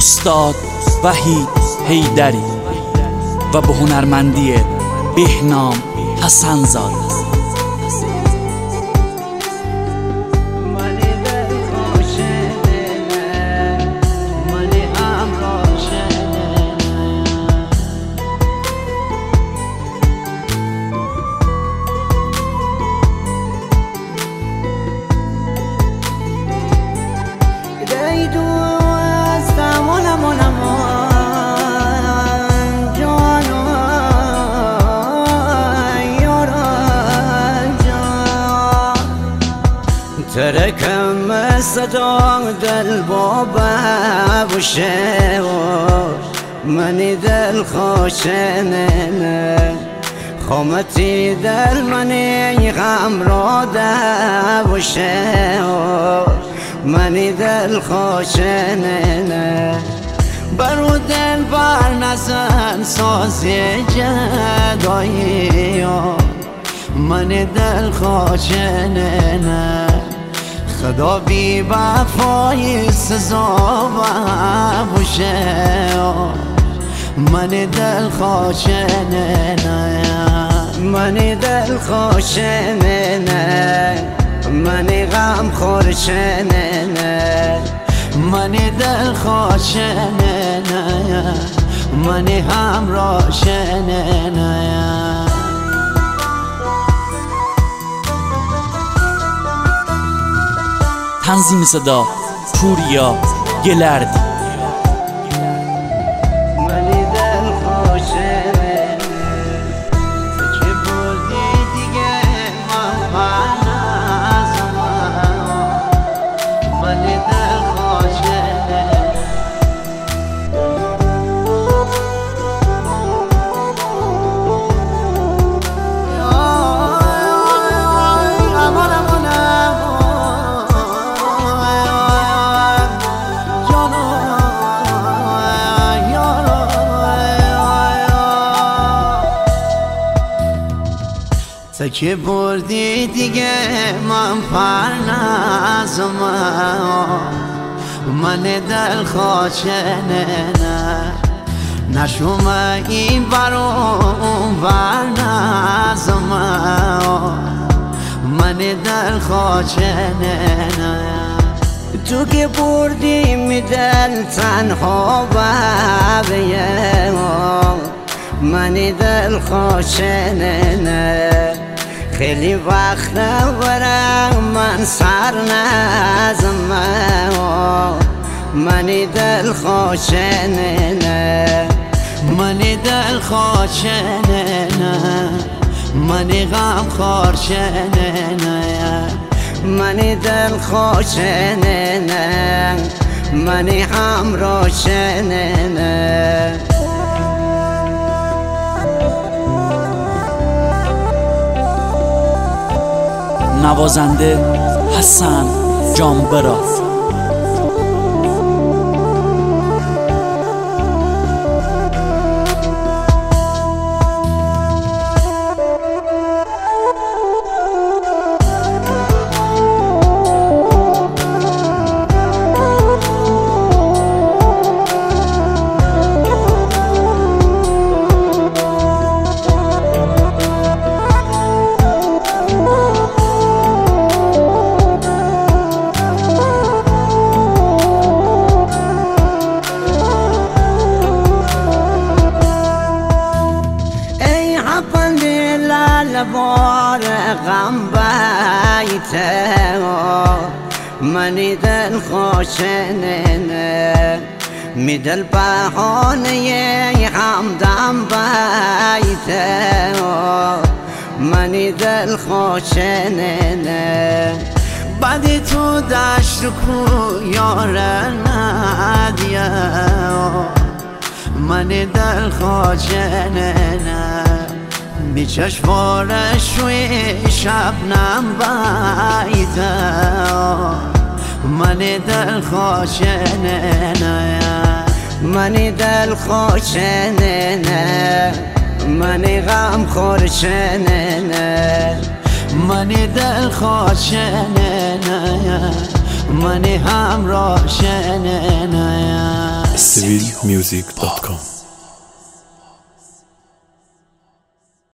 استاد وحید حیدری و به هنرمندی بهنام حسن‌زاده. تركم صدى دل بابا وشه مني دل خوشنن خمتي دل مني غم راده وشه مني دل خوشنن برو دل بر نزن سازی جدایی منی دل خوشنن خدا بی وفای سزا باشه منی دل خوشنن منی دل خوشنن منی غم خورشنن منی دل خوشنن منی همراه شنن. تنظیم صدا پوریا گلردی. تا که بردی دیگه من پر نزم من دل خوشنن نشوم این برون بر نزم من دل خوشنن تو که بردی می دل تنها ببیم من دل خوشنن خیلی وقت برم من سر نزم منی دل خوشنن منی دل خوشنن منی غم خورشنن منی دل خوشنن منی همراه شنن. نوازنده حسن جانبرا. بار غم بیته منی دل خوشنن می دل بهانه همدم بیته منی دل خوشنن بعدی تو دشت کو یار ندیه منی دل خوشنن می چشمارش روی شبنم بیته منی دل خوشنن منی دل خوشنن منی غم خورشنن منی دل خوشنن منی همراه شنن. willmusic.com